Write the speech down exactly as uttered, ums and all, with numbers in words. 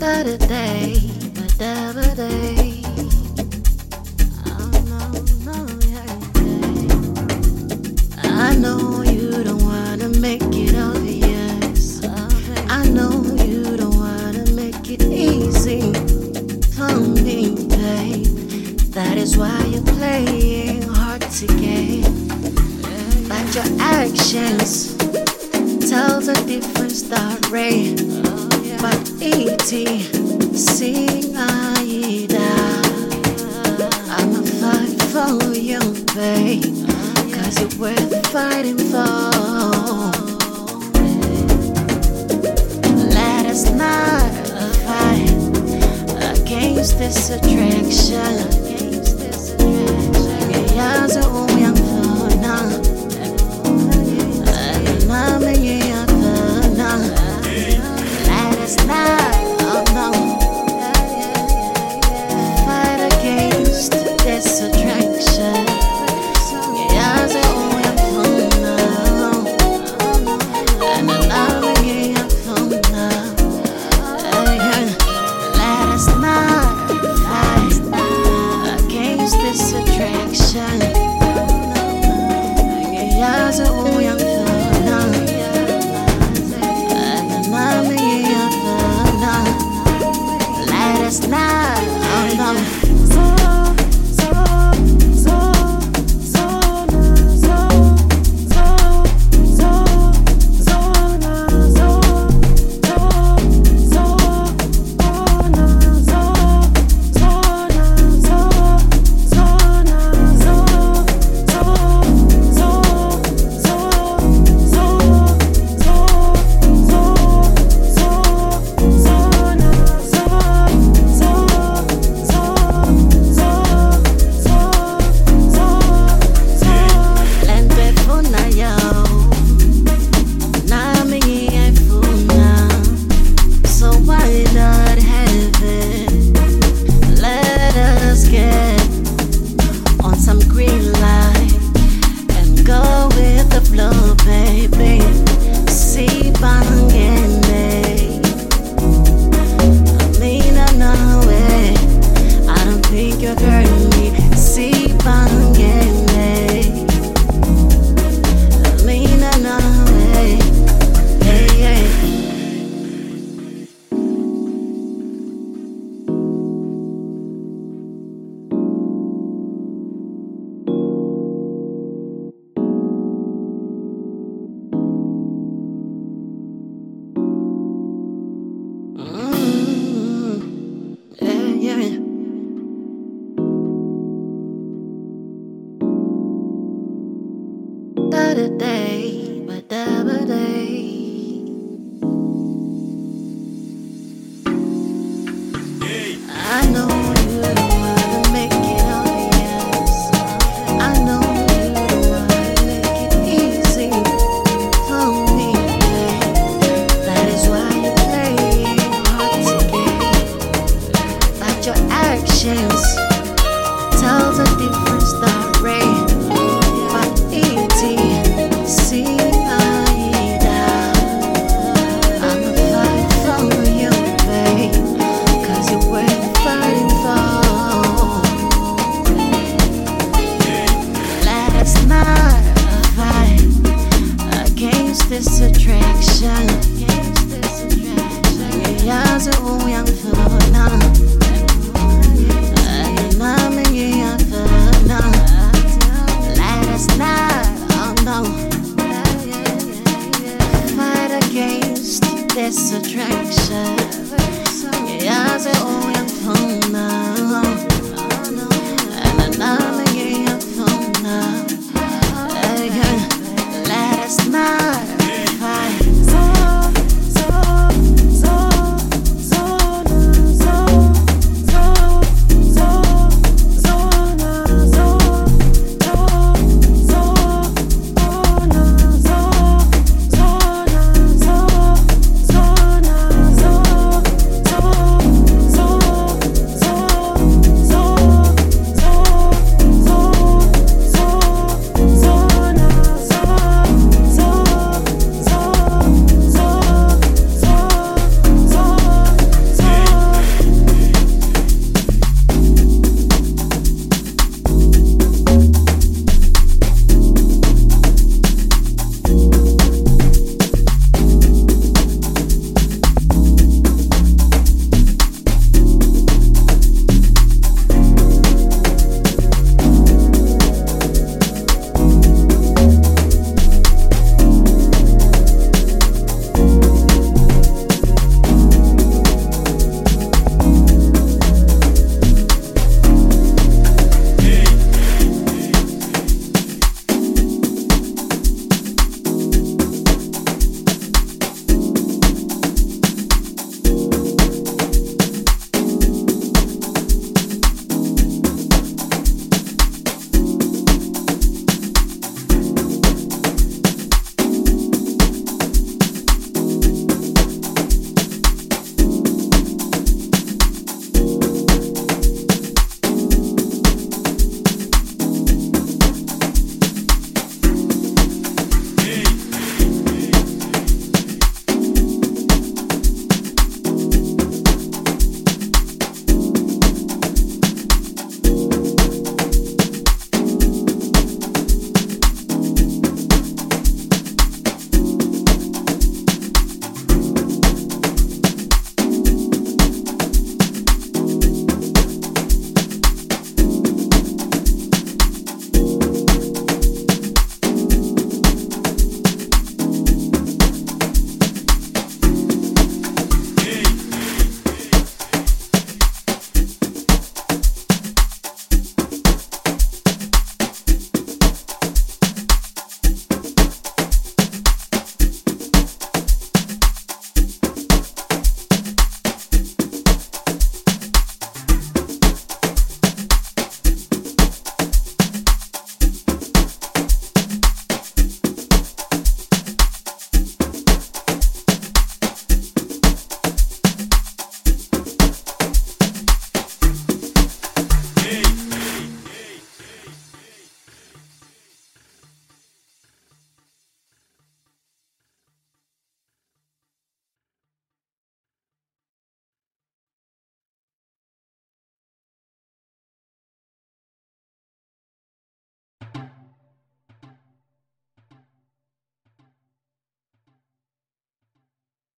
Saturday, but every day. Oh, no, no, yeah, yeah. I know you don't wanna make it obvious. I know you don't wanna make it easy for me, babe. That is why you're playing hard to get. But your actions tells a different story. But E T, seeing Aida, I'ma fight for you, babe, cause you're worth fighting for. Let us not fight against this attraction. Yeah, so we are for now. And I'm in now. It's not, oh no. Fight against this attraction. Yeah, I say, oh, I'm full now. And I'm loving I'm full now. Let us not fight against this attraction. Yeah, I say, oh, I'm full now. It's not, oh no. Saturday, but every day. I know you don't wanna make it obvious. I know you don't wanna make it easy for me, babe. That is why you're playing hard to get. But your actions tells a different story. This attraction, yeah, so